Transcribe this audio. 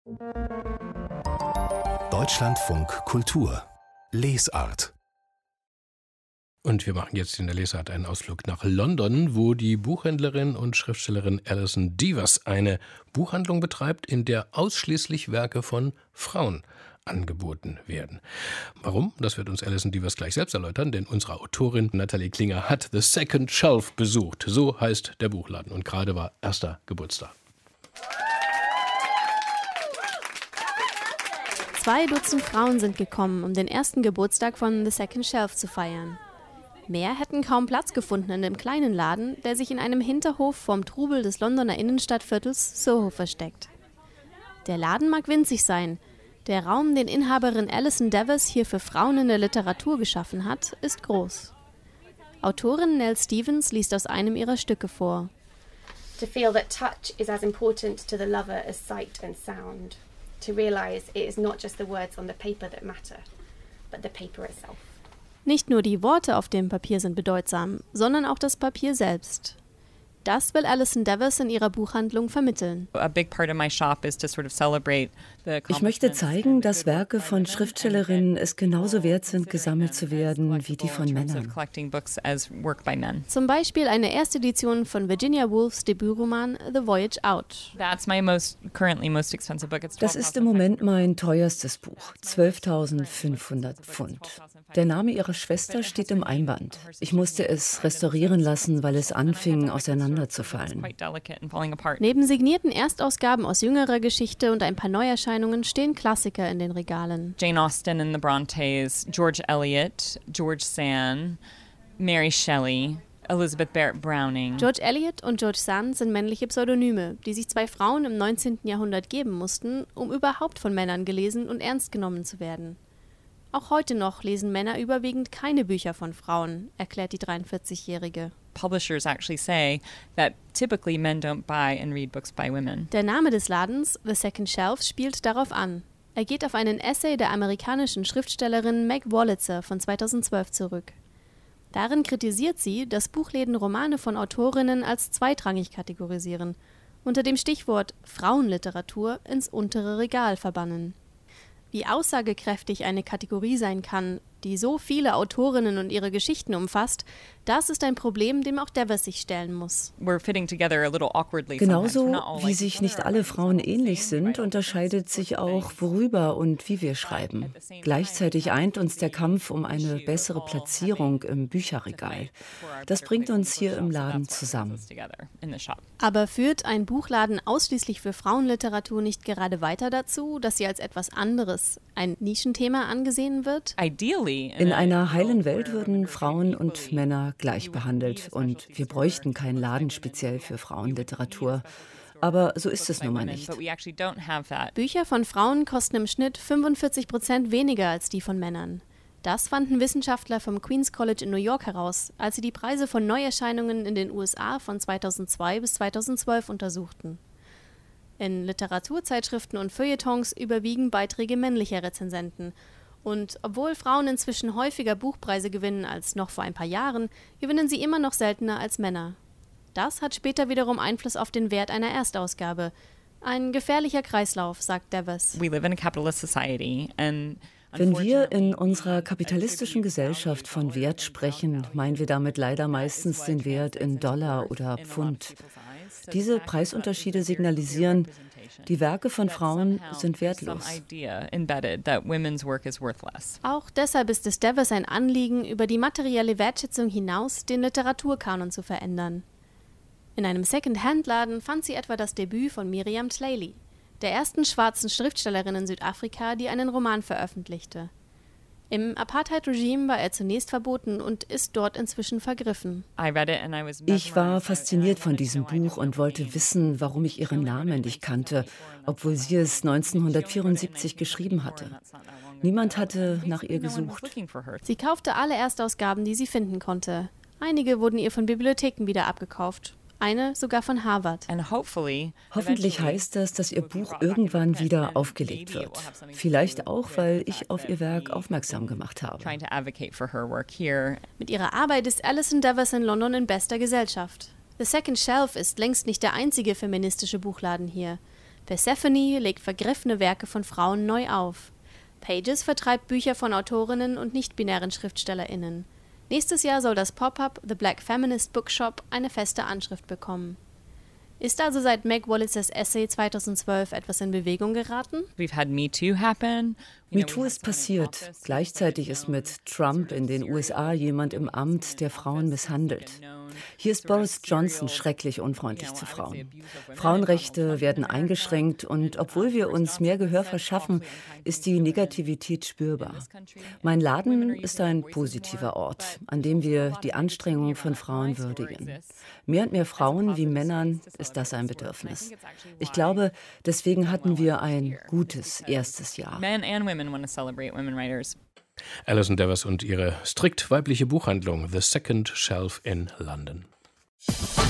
Deutschlandfunk Kultur Lesart. Und wir machen jetzt in der Lesart einen Ausflug nach London, wo die Buchhändlerin und Schriftstellerin Alison Devers eine Buchhandlung betreibt, in der ausschließlich Werke von Frauen angeboten werden. Warum? Das wird uns Alison Devers gleich selbst erläutern, denn unsere Autorin Nathalie Klinger hat The Second Shelf besucht. So heißt der Buchladen und gerade war 1. Geburtstag. 2 Dutzend Frauen sind gekommen, um den 1. Geburtstag von The Second Shelf zu feiern. Mehr hätten kaum Platz gefunden in dem kleinen Laden, der sich in einem Hinterhof vom Trubel des Londoner Innenstadtviertels Soho versteckt. Der Laden mag winzig sein. Der Raum, den Inhaberin Alison Devers hier für Frauen in der Literatur geschaffen hat, ist groß. Autorin Nell Stevens liest aus einem ihrer Stücke vor. To feel that touch is as important to the lover as sight and sound. To realize it is not just the words on the paper that matter, but the paper itself. Nicht nur die Worte auf dem Papier sind bedeutsam, sondern auch das Papier selbst. Das will Alison Devers in ihrer Buchhandlung vermitteln. Ich möchte zeigen, dass Werke von Schriftstellerinnen es genauso wert sind, gesammelt zu werden, wie die von Männern. Zum Beispiel eine Erstedition von Virginia Woolfs Debütroman The Voyage Out. Das ist im Moment mein teuerstes Buch, 12.500 Pfund. Der Name ihrer Schwester steht im Einband. Ich musste es restaurieren lassen, weil es anfing, auseinanderzufallen. Neben signierten Erstausgaben aus jüngerer Geschichte und ein paar Neuerscheinungen stehen Klassiker in den Regalen. Jane Austen and the Brontes, George Eliot, George Sand, Mary Shelley, Elizabeth Barrett Browning. George Eliot und George Sand sind männliche Pseudonyme, die sich 2 Frauen im 19. Jahrhundert geben mussten, um überhaupt von Männern gelesen und ernst genommen zu werden. Auch heute noch lesen Männer überwiegend keine Bücher von Frauen, erklärt die 43-Jährige. Publishers actually say that typically men don't buy and read books by women. Der Name des Ladens, The Second Shelf, spielt darauf an. Er geht auf einen Essay der amerikanischen Schriftstellerin Meg Wolitzer von 2012 zurück. Darin kritisiert sie, dass Buchläden Romane von Autorinnen als zweitrangig kategorisieren, unter dem Stichwort Frauenliteratur ins untere Regal verbannen. Wie aussagekräftig eine Kategorie sein kann, die so viele Autorinnen und ihre Geschichten umfasst, das ist ein Problem, dem auch Devers sich stellen muss. Genauso wie sich nicht alle Frauen ähnlich sind, unterscheidet sich auch, worüber und wie wir schreiben. Gleichzeitig eint uns der Kampf um eine bessere Platzierung im Bücherregal. Das bringt uns hier im Laden zusammen. Aber führt ein Buchladen ausschließlich für Frauenliteratur nicht gerade weiter dazu, dass sie als etwas anderes, ein Nischenthema angesehen wird? In einer heilen Welt würden Frauen und Männer gleich behandelt und wir bräuchten keinen Laden speziell für Frauenliteratur. Aber so ist es nun mal nicht. Bücher von Frauen kosten im Schnitt 45% weniger als die von Männern. Das fanden Wissenschaftler vom Queen's College in New York heraus, als sie die Preise von Neuerscheinungen in den USA von 2002 bis 2012 untersuchten. In Literaturzeitschriften und Feuilletons überwiegen Beiträge männlicher Rezensenten. Und obwohl Frauen inzwischen häufiger Buchpreise gewinnen als noch vor ein paar Jahren, gewinnen sie immer noch seltener als Männer. Das hat später wiederum Einfluss auf den Wert einer Erstausgabe. Ein gefährlicher Kreislauf, sagt Devers. Wenn wir in unserer kapitalistischen Gesellschaft von Wert sprechen, meinen wir damit leider meistens den Wert in Dollar oder Pfund. Diese Preisunterschiede signalisieren, die Werke von Frauen sind wertlos. Auch deshalb ist es Devers ein Anliegen, über die materielle Wertschätzung hinaus den Literaturkanon zu verändern. In einem Second-Hand-Laden fand sie etwa das Debüt von Miriam Tlaley, der ersten schwarzen Schriftstellerin in Südafrika, die einen Roman veröffentlichte. Im Apartheid-Regime war er zunächst verboten und ist dort inzwischen vergriffen. Ich war fasziniert von diesem Buch und wollte wissen, warum ich ihren Namen nicht kannte, obwohl sie es 1974 geschrieben hatte. Niemand hatte nach ihr gesucht. Sie kaufte alle Erstausgaben, die sie finden konnte. Einige wurden ihr von Bibliotheken wieder abgekauft. Eine sogar von Harvard. Hoffentlich heißt das, dass ihr Buch irgendwann wieder aufgelegt wird. Vielleicht auch, weil ich auf ihr Werk aufmerksam gemacht habe. Mit ihrer Arbeit ist Alison Devers in London in bester Gesellschaft. The Second Shelf ist längst nicht der einzige feministische Buchladen hier. Persephone legt vergriffene Werke von Frauen neu auf. Pages vertreibt Bücher von Autorinnen und nicht-binären SchriftstellerInnen. Nächstes Jahr soll das Pop-up The Black Feminist Bookshop eine feste Anschrift bekommen. Ist also seit Meg Wollitzers Essay 2012 etwas in Bewegung geraten? We've had Me Too happen. MeToo ist passiert. Gleichzeitig ist mit Trump in den USA jemand im Amt, der Frauen misshandelt. Hier ist Boris Johnson schrecklich unfreundlich zu Frauen. Frauenrechte werden eingeschränkt und obwohl wir uns mehr Gehör verschaffen, ist die Negativität spürbar. Mein Laden ist ein positiver Ort, an dem wir die Anstrengungen von Frauen würdigen. Mehr und mehr Frauen wie Männern ist das ein Bedürfnis. Ich glaube, deswegen hatten wir ein gutes erstes Jahr. Alison Devers und ihre strikt weibliche Buchhandlung The Second Shelf in London.